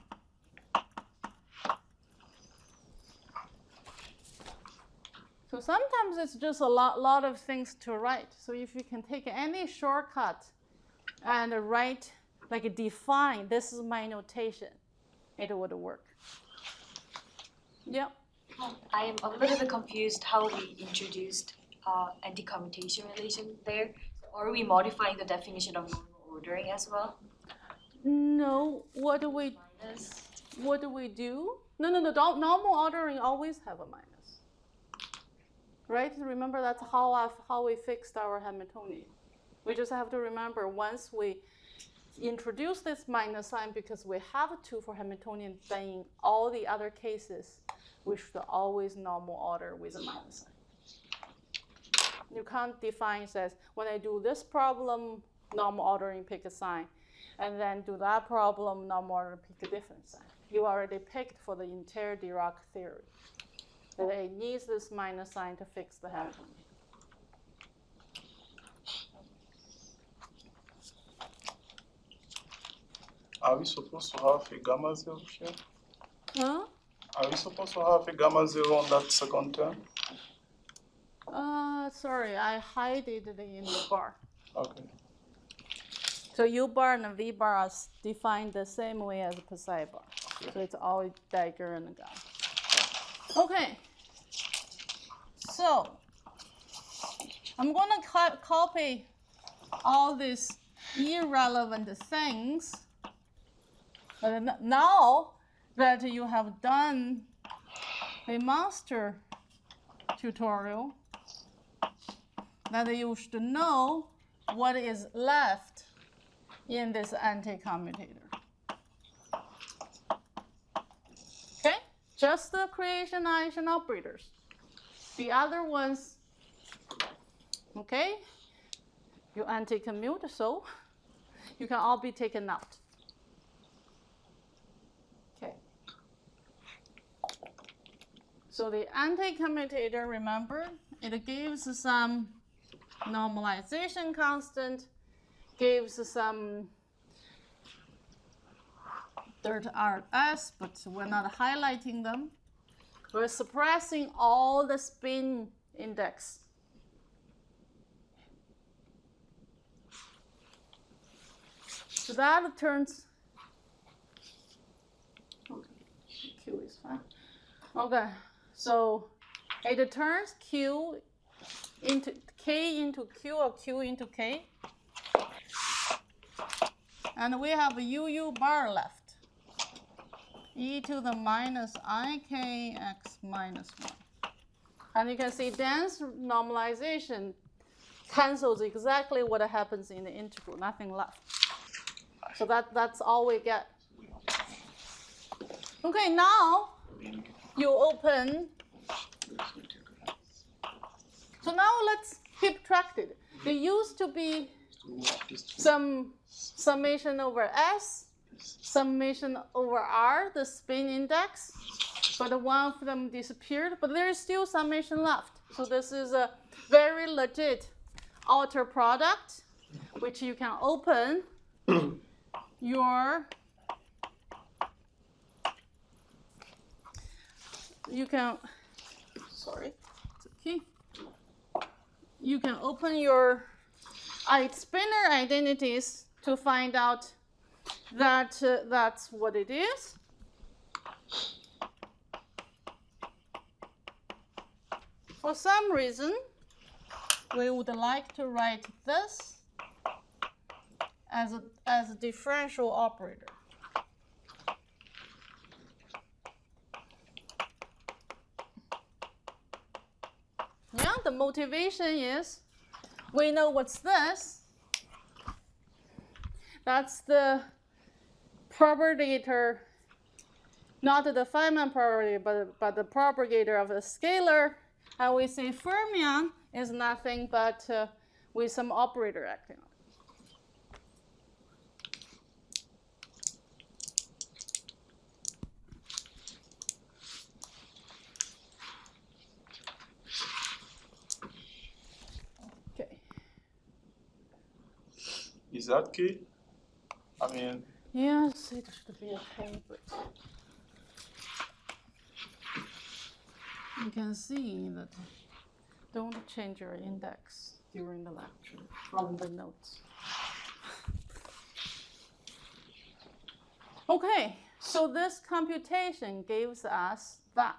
So sometimes it's just a lot of things to write. So if you can take any shortcut and write, like define, this is my notation, it would work. Yeah.
I am a little bit confused how we introduced anti-commutation relation there. Are we modifying the definition of normal ordering as well?
No. What do we do? No. Normal ordering always have a minus. Right? Remember, that's how we fixed our Hamiltonian. We just have to remember once we introduce this minus sign, because we have to for Hamiltonian, then in all the other cases, we should always normal order with a minus sign. You can't define as when I do this problem, normal ordering, pick a sign, and then do that problem, normal order, pick a different sign. You already picked for the entire Dirac theory that it needs this minus sign to fix the Hamiltonian.
Are we supposed to have a gamma 0 here?
Huh?
Are we supposed to have a gamma 0 on that second term?
Sorry, I hide it in the bar. Okay.
So
U bar and V bar are defined the same way as a psi bar. Okay. So it's always dagger and gamma. Okay. So I'm going to copy all these irrelevant things. But now that you have done a master tutorial, that you should know what is left in this anti-commutator. Okay, just the creationization operators. The other ones, okay, you anti-commute, so you can all be taken out. Okay. So the anti-commutator, remember, it gives some normalization constant, gives some third RS, but we're not highlighting them. We're suppressing all the spin index. So that turns. Okay, Q is fine. Okay, so it turns Q into K into Q or Q into K. And we have a UU bar left. E to the minus IKX minus 1. And you can see dense normalization cancels exactly what happens in the integral, nothing left. So that's all we get. Okay, now you open. So now let's keep track of it. There used to be some summation over S, summation over R, the spin index, but one of them disappeared, but there is still summation left. So this is a very legit outer product, which you can open your, you can, sorry, it's okay. You can open your spinor identities to find out that that's what it is. For some reason, we would like to write this as a differential operator. Yeah, the motivation is we know what's this. That's the propagator, not the Feynman propagator, but the propagator of a scalar. And we say fermion is nothing but with some operator acting on it. Okay.
Is that key? I mean,
yes, it should be okay, but you can see that don't change your index during the lecture from the notes. Okay, so this computation gives us that.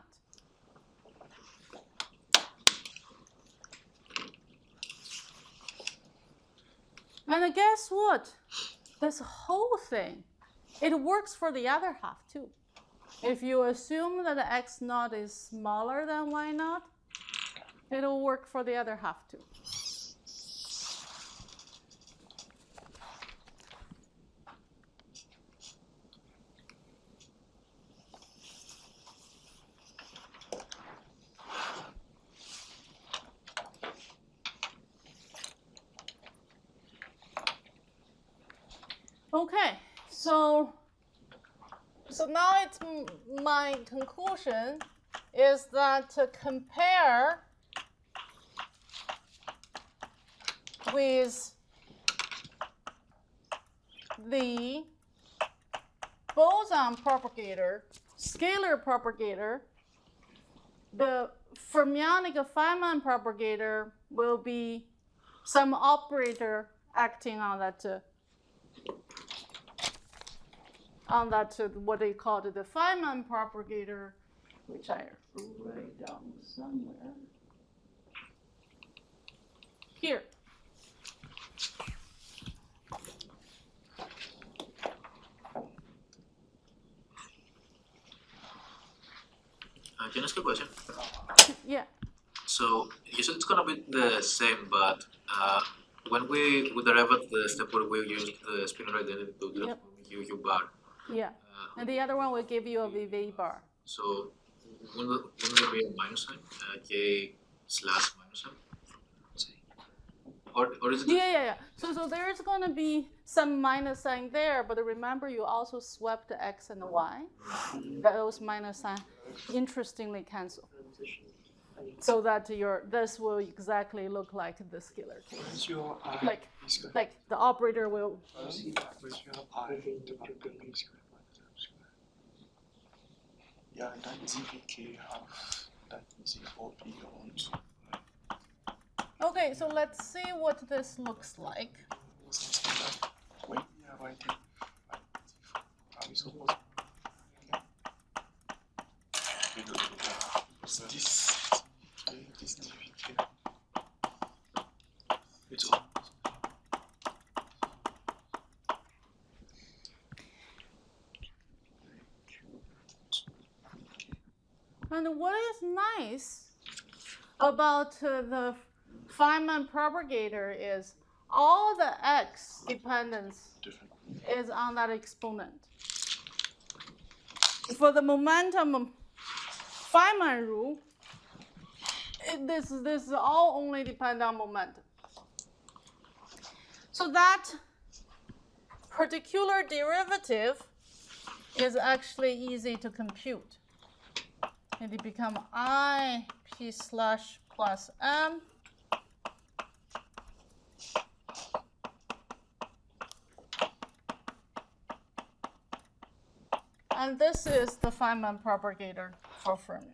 And guess what? This whole thing, it works for the other half too. If you assume that the x naught is smaller than y naught, it'll work for the other half too. Okay, so now it's my conclusion is that to compare with the boson propagator, scalar propagator, the fermionic Feynman propagator will be some operator acting on that what they call the Feynman propagator, which I write down somewhere here.
Can I ask a question?
Yeah.
So you said it's gonna be the same, but when we derive at the step where we use the spinor identity to get UU bar.
Yeah. And the other one will give you a VV bar.
So wouldn't there be a minus sign, K slash minus sign? Or is it?
Yeah. So there's going to be some minus sign there, but remember you also swept the x and the y. Those minus signs interestingly cancel. So that this will exactly look like the scalar case. Like the operator will.
yeah, that ZPK half, that is equal to beyond.
Okay, so let's see what this looks like.
When we have writing are we supposed this DVK.
It's all.
And what is nice about the Feynman propagator is all the x dependence is on that exponent. For the momentum Feynman rule, this is all only depend on momentum. So that particular derivative is actually easy to compute. And it become I p slash plus m and this is the Feynman propagator for fermion.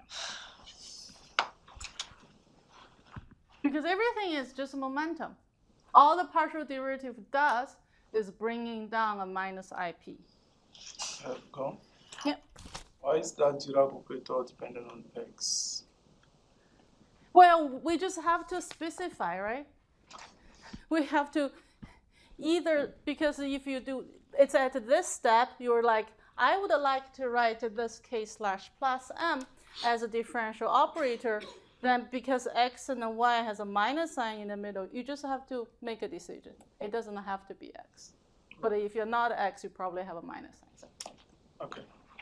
Because everything is just momentum. All the partial derivative does is bringing down a minus IP.
Go.
Yep.
Why is that Dirac operator dependent on x?
Well, we just have to specify, right? We have to either, because if you do, it's at this step, you're like, I would like to write this k slash plus m as a differential operator. Then because x and y has a minus sign in the middle, you just have to make a decision. It doesn't have to be x. But if you're not x, you probably have a minus sign.
Okay.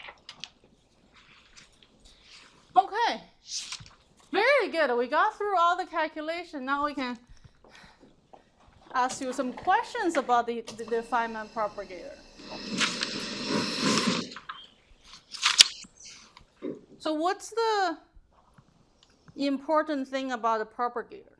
Okay. Very good. We got through all the calculation. Now we can ask you some questions about the Feynman propagator. So what's the important thing about a propagator?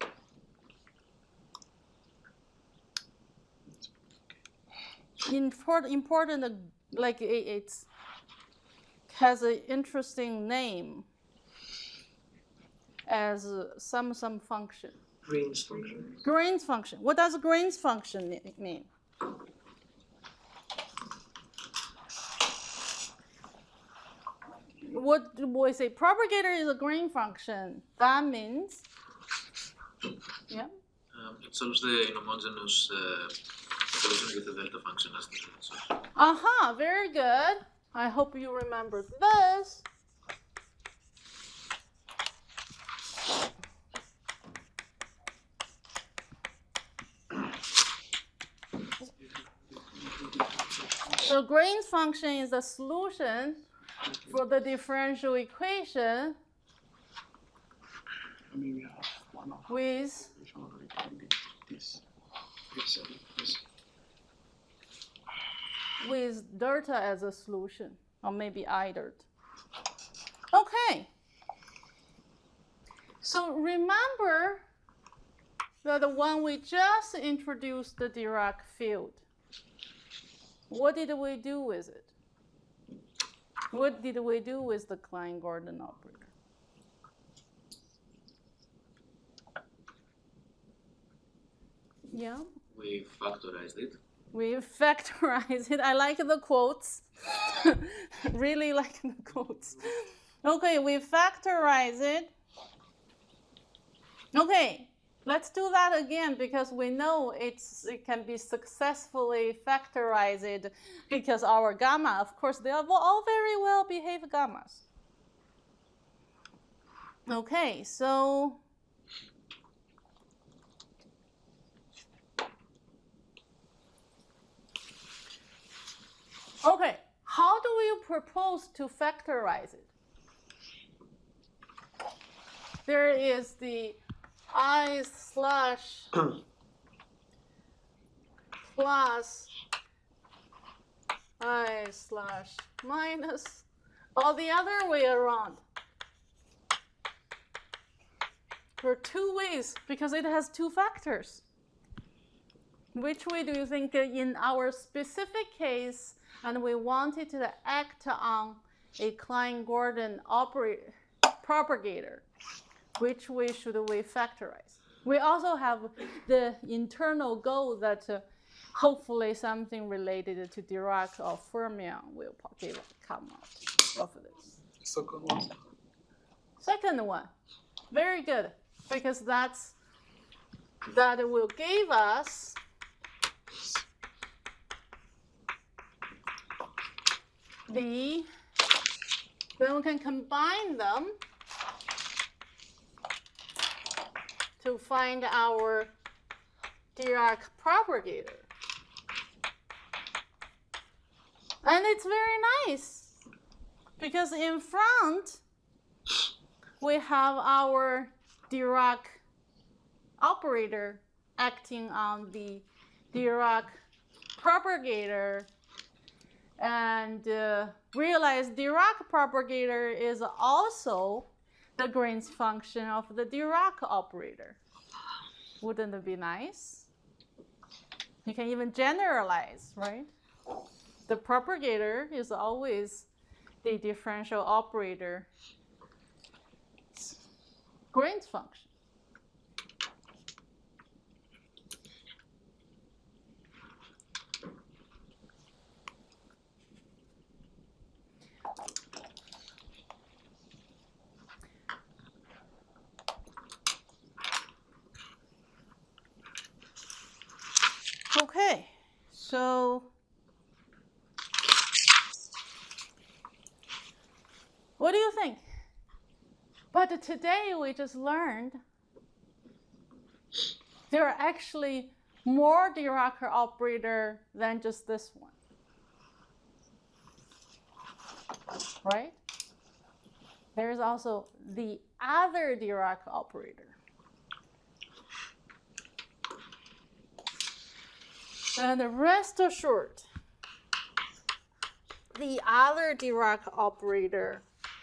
Important, like it's has an interesting name as some function.
Green's function.
Green's function. What does Green's function mean? What we say? Propagator is a Green function. That means, yeah.
It solves the inhomogeneous solution with the delta function as the answer.
Aha, very good. I hope you remember this. So Green's function is the solution for the differential equation
I mean, we have one of
with
this.
with delta as a solution, or maybe I dirt. Okay. So remember that when we just introduced the Dirac field, what did we do with it? What did we do with the Klein-Gordon operator? Yeah.
We factorized it.
We factorize it. I like the quotes. Really like the quotes. Okay, we factorize it. Okay, let's do that again because we know it can be successfully factorized because our gamma, of course, they are all very well behaved gammas. Okay, so okay, how do you propose to factorize it? There is the I slash plus I slash minus, or the other way around. There are two ways because it has two factors. Which way do you think in our specific case, and we wanted to act on a Klein-Gordon propagator, which way should we factorize? We also have the internal goal that hopefully something related to Dirac or fermion will come out of this.
Second one.
Second one, very good, because that will give us then we can combine them to find our Dirac propagator. And it's very nice because in front we have our Dirac operator acting on the Dirac propagator, and realize Dirac propagator is also the Green's function of the Dirac operator. Wouldn't it be nice? You can even generalize, right? The propagator is always the differential operator Green's function. Okay, so what do you think? But today we just learned there are actually more Dirac operator than just this one, right? There's also the other Dirac operator. And rest assured, the other Dirac operator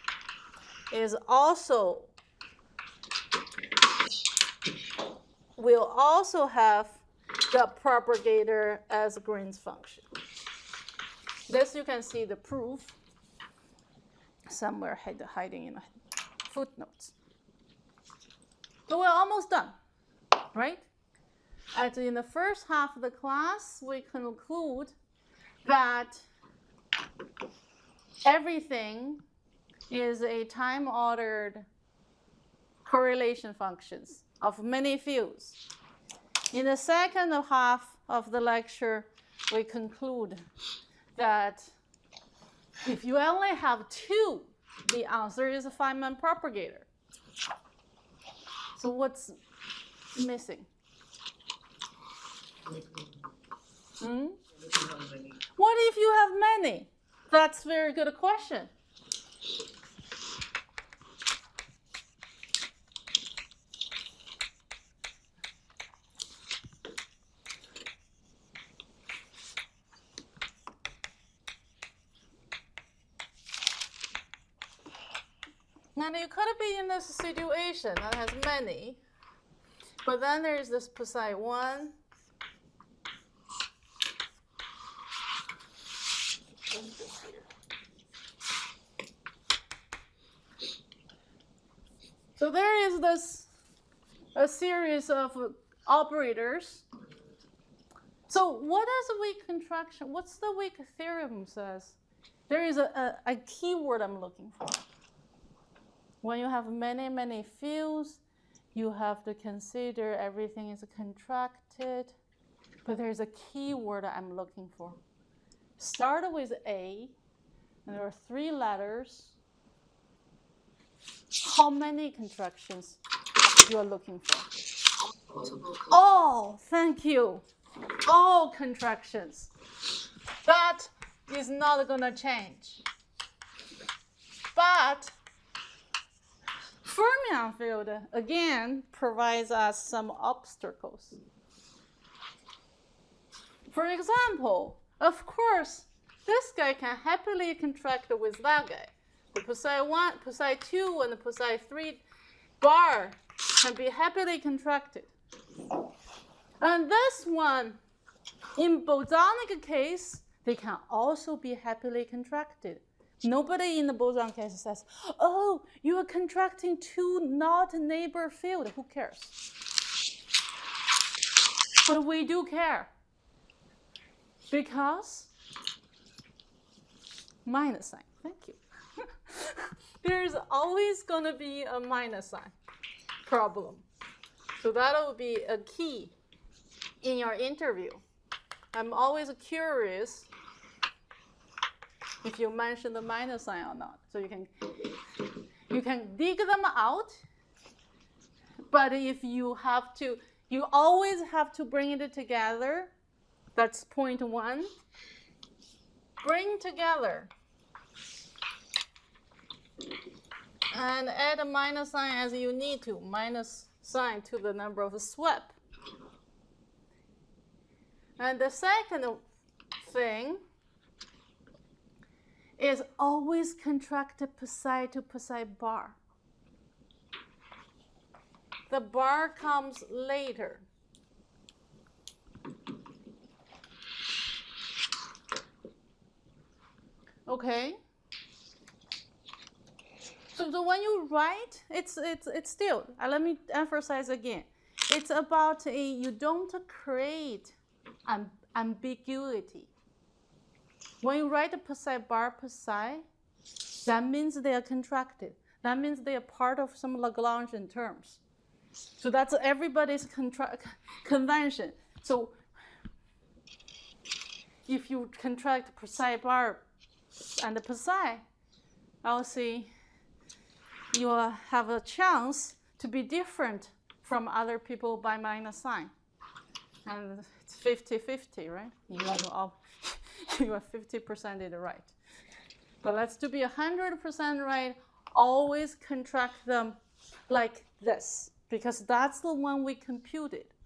will also have the propagator as Green's function. This you can see the proof somewhere hiding in the footnotes. So we're almost done, right? And in the first half of the class, we conclude that everything is a time-ordered correlation functions of many fields. In the second half of the lecture, we conclude that if you only have two, the answer is a Feynman propagator. So what's missing? What if you have many? That's a very good question. And you could be in this situation that has many, but then there's this psi 1. So there is a series of operators. So what is a weak contraction? What's the weak theorem says? There is a keyword I'm looking for. When you have many, many fields, you have to consider everything is contracted. But there's a keyword I'm looking for. Start with A, and there are 3 letters. How many contractions you are looking for? All, thank you. All contractions. That is not going to change. But fermion field, again, provides us some obstacles. For example, of course, this guy can happily contract with that guy. The psi 1, psi 2, and the psi 3 bar can be happily contracted. And this one, in bosonic case, they can also be happily contracted. Nobody in the boson case says, oh, you are contracting 2 not neighbor field. Who cares? But we do care. Because minus sign, thank you. There's always going to be a minus sign problem. So that will be a key in your interview. I'm always curious if you mention the minus sign or not. So you can dig them out, but if you have to, you always have to bring it together. That's point one. Bring together and add a minus sign as you need to, minus sign to the number of swept. And the second thing is always contract the psi to psi bar. The bar comes later. Okay. So when you write, it's still, let me emphasize again. It's about you don't create ambiguity. When you write a psi bar psi, that means they are contracted. That means they are part of some Lagrangian terms. So that's everybody's convention. So if you contract psi bar and the psi, I'll see you will have a chance to be different from other people by minus sign. And it's 50-50, right? You are 50% in the right. But let's to be 100% right, always contract them like this, because that's the one we computed.